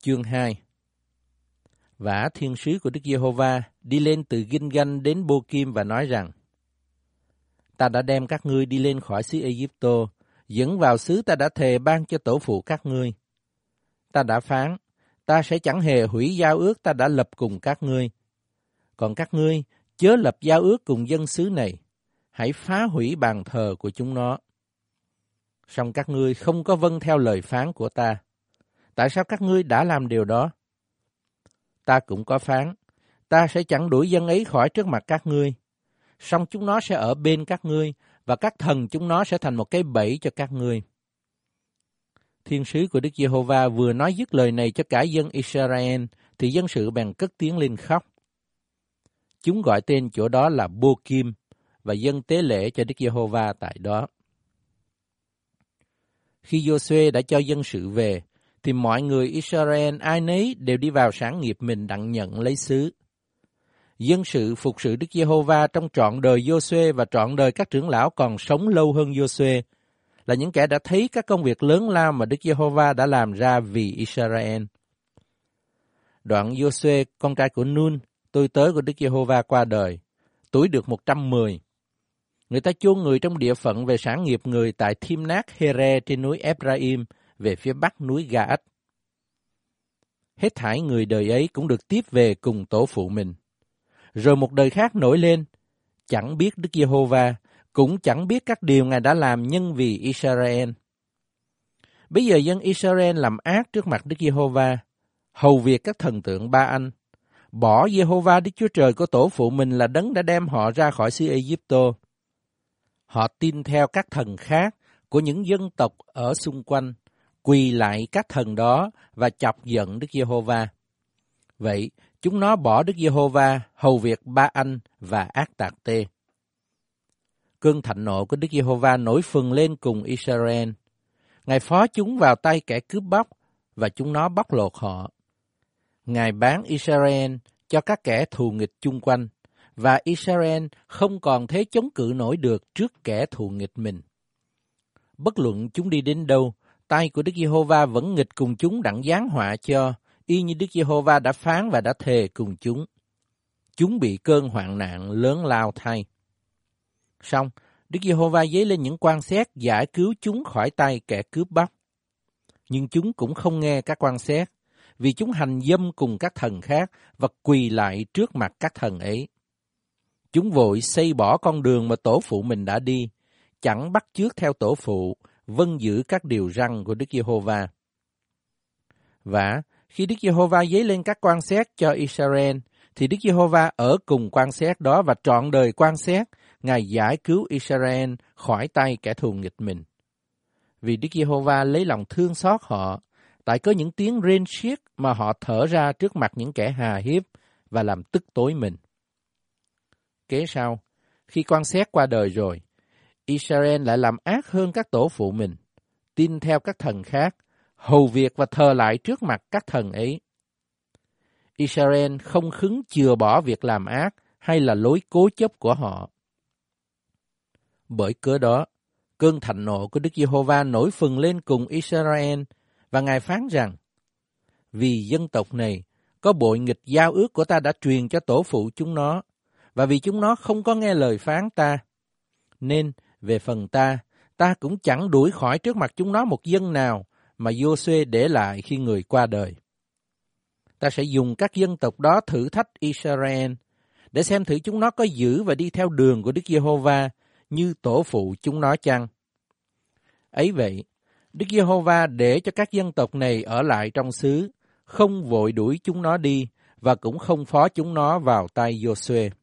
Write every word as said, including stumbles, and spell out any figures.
Chương hai. Vả thiên sứ của Đức Giê-hô-va đi lên từ Ginh-ganh đến Bô-kim và nói rằng: Ta đã đem các ngươi đi lên khỏi xứ Ê-díp-tô, dẫn vào xứ ta đã thề ban cho tổ phụ các ngươi. Ta đã phán, ta sẽ chẳng hề hủy giao ước ta đã lập cùng các ngươi. Còn các ngươi chớ lập giao ước cùng dân xứ này, hãy phá hủy bàn thờ của chúng nó. Song các ngươi không có vâng theo lời phán của ta. Tại sao các ngươi đã làm điều đó? Ta cũng có phán, ta sẽ chẳng đuổi dân ấy khỏi trước mặt các ngươi. Song chúng nó sẽ ở bên các ngươi, và các thần chúng nó sẽ thành một cái bẫy cho các ngươi. Thiên sứ của Đức Giê-hô-va vừa nói dứt lời này cho cả dân Israel, thì dân sự bèn cất tiếng lên khóc. Chúng gọi tên chỗ đó là Bô-kim, và dâng tế lễ cho Đức Giê-hô-va tại đó. Khi Giô-suê đã cho dân sự về, thì mọi người Israel ai nấy đều đi vào sản nghiệp mình đặng nhận lấy xứ. Dân sự phục sự Đức Giê-hô-va trong trọn đời Giô-suê và trọn đời các trưởng lão còn sống lâu hơn Giô-suê, là những kẻ đã thấy các công việc lớn lao mà Đức Giê-hô-va đã làm ra vì Israel. Đoạn Giô-suê, con trai của Nun, tôi tớ của Đức Giê-hô-va qua đời, tuổi được một trăm mười. Người ta chôn người trong địa phận về sản nghiệp người tại Thimnát-hê-re trên núi Ephraim, về phía bắc núi Ga-ách. Hết thảy người đời ấy cũng được tiếp về cùng tổ phụ mình. Rồi một đời khác nổi lên, chẳng biết Đức Giê-hô-va, cũng chẳng biết các điều Ngài đã làm nhân vì Israel. Bây giờ dân Israel làm ác trước mặt Đức Giê-hô-va, hầu việc các thần tượng Ba-anh, bỏ Giê-hô-va Đức Chúa Trời của tổ phụ mình là đấng đã đem họ ra khỏi xứ Ê-díp-tô. Họ tin theo các thần khác của những dân tộc ở xung quanh, quỳ lại các thần đó và chọc giận Đức Giê-hô-va. Vậy, chúng nó bỏ Đức Giê-hô-va, hầu việc Ba-anh và ác tạc tê. Cơn thạnh nộ của Đức Giê-hô-va nổi phừng lên cùng Israel. Ngài phó chúng vào tay kẻ cướp bóc, và chúng nó bóc lột họ. Ngài bán Israel cho các kẻ thù nghịch chung quanh, và Israel không còn thế chống cự nổi được trước kẻ thù nghịch mình. Bất luận chúng đi đến đâu, tay của Đức Giê-hô-va vẫn nghịch cùng chúng đặng giáng họa cho, y như Đức Giê-hô-va đã phán và đã thề cùng chúng. Chúng bị cơn hoạn nạn lớn lao thay. Song, Đức Giê-hô-va giấy lên những quan xét giải cứu chúng khỏi tay kẻ cướp bóc. Nhưng chúng cũng không nghe các quan xét, vì chúng hành dâm cùng các thần khác và quỳ lại trước mặt các thần ấy. Chúng vội xây bỏ con đường mà tổ phụ mình đã đi, chẳng bắt chước theo tổ phụ, vâng giữ các điều răn của Đức Giê-hô-va. Và khi Đức Giê-hô-va giấy lên các quan xét cho Israel, thì Đức Giê-hô-va ở cùng quan xét đó và trọn đời quan xét, Ngài giải cứu Israel khỏi tay kẻ thù nghịch mình. Vì Đức Giê-hô-va lấy lòng thương xót họ, tại có những tiếng rên xiết mà họ thở ra trước mặt những kẻ hà hiếp và làm tức tối mình. Kế sau, khi quan xét qua đời rồi, Israel lại làm ác hơn các tổ phụ mình, tin theo các thần khác, hầu việc và thờ lại trước mặt các thần ấy. Israel không khứng chừa bỏ việc làm ác hay là lối cố chấp của họ. Bởi cớ đó, cơn thạnh nộ của Đức Giê-hô-va nổi phừng lên cùng Israel, và Ngài phán rằng: Vì dân tộc này có bội nghịch giao ước của ta đã truyền cho tổ phụ chúng nó, và vì chúng nó không có nghe lời phán ta, nên về phần ta, ta cũng chẳng đuổi khỏi trước mặt chúng nó một dân nào mà Giô-suê để lại khi người qua đời. Ta sẽ dùng các dân tộc đó thử thách Israel, để xem thử chúng nó có giữ và đi theo đường của Đức Giê-hô-va như tổ phụ chúng nó chăng. Ấy vậy, Đức Giê-hô-va để cho các dân tộc này ở lại trong xứ, không vội đuổi chúng nó đi và cũng không phó chúng nó vào tay Giô-suê.